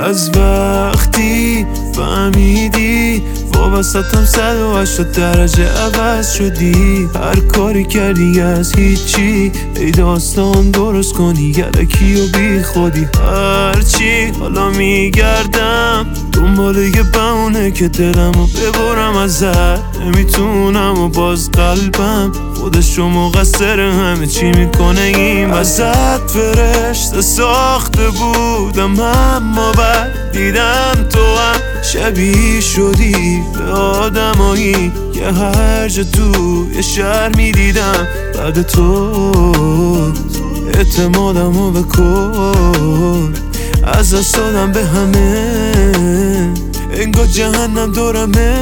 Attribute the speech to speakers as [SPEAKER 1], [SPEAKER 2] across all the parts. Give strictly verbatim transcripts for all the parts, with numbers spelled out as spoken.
[SPEAKER 1] از وقتی فهمیدی وابستم صد و هشتاد درجه عوض شدی. هر کاری کردی از هیچی ای داستان درست کنی یلکی و بی خودی. هرچی حالا میگردم دنبال یه بهونه که دلمو ببرم ازت. نمیتونم و باز قلبم خودشو مقصر همه چی میکنه این ازت. فرشته ساخته بودم اما بعد دیدم تو هم شبیه شدی به آدمایی که هر جا تو یه شهر میدیدم بعد تو. اعتمادمو بکن از دست دادم به همه انگار جهنم دورمه.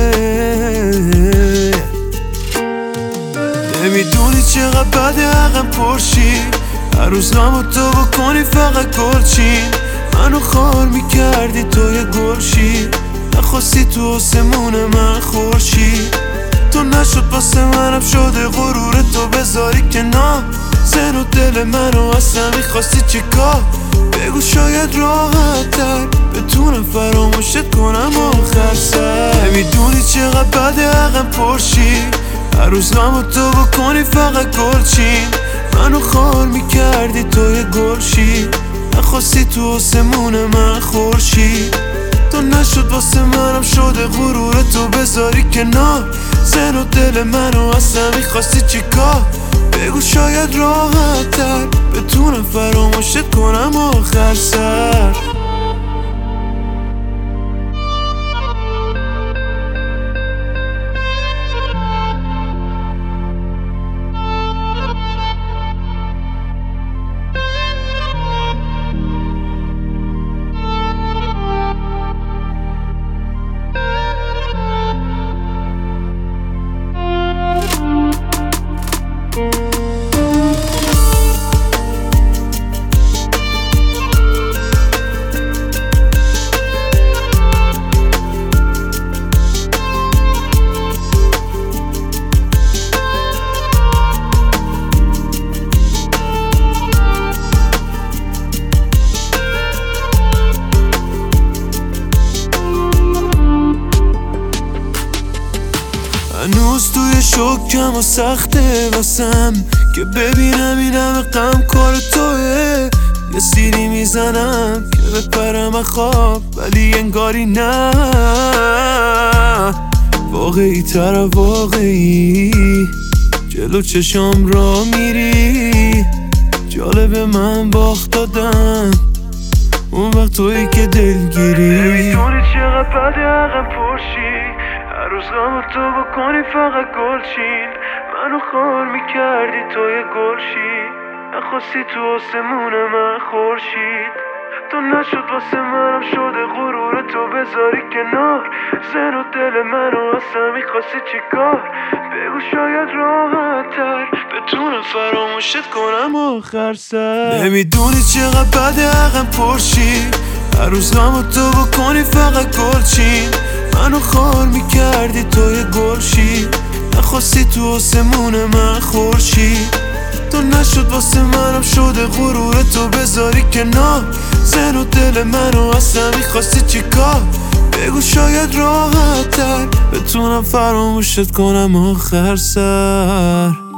[SPEAKER 1] نمیدونی چقدر بده حقم پرشی هر روز غمو تو بکنی فقط گلچین. منو خار میکردی تو یه گلشی نخواستی تو آسمون من خورشی. تو نشد واسه منم شده غرور تو بذاری کنار. زن و دل منو اصلا میخواستی چیکار؟ بگو شاید راحت تر بتونم فراموشت کنم آخر سر. نمیدونی چقدر بده حقم پرشی هر روز غمو تو بکنی فقط گلچین. منو خار میکردی تو یه گلشی نخواستی تو آسمون من خورشی. تو نشد واسه منم شده غرور تو بذاری کنار. زن و دل منو اصلا میخواستی چیکار؟ بگو شاید راحت تر بتونم فراموشت کنم آخر سر. هنوز توی شکم و سخته واسم که ببینم این همه غم کار توه. یه سیری میزنم که بپرم خواب ولی انگاری نه. واقعی تر واقعی جلو چشام را میری. جالب من باخت دادم اون وقت تویی که دلگیری.
[SPEAKER 2] نمیدونی چقدر بده حقم پرشی هر روز غمو تو بکنی فقط گلچین. منو خار میکردی تو یه گلشی نخواستی تو آسمون من خورشید. تو نشد واسه منم شده غرور تو بذاری کنار. زن و دل منو اصلا میخواستی چیکار؟ بگو شاید راحت تر بتونم فراموشت کنم آخر سر.
[SPEAKER 1] نمیدونی چقدر بده حقم پرشی هر روز غمو تو بکنی فقط گلچین. منو خار میکردی تو یه گلشی نخواستی تو آسمون من خورشی. تو نشد واسه منم شده غرور تو بذاری کنار. زن و دل منو اصلا میخواستی چیکار؟ بگو شاید راحت تر بتونم فراموشت کنم آخر سر.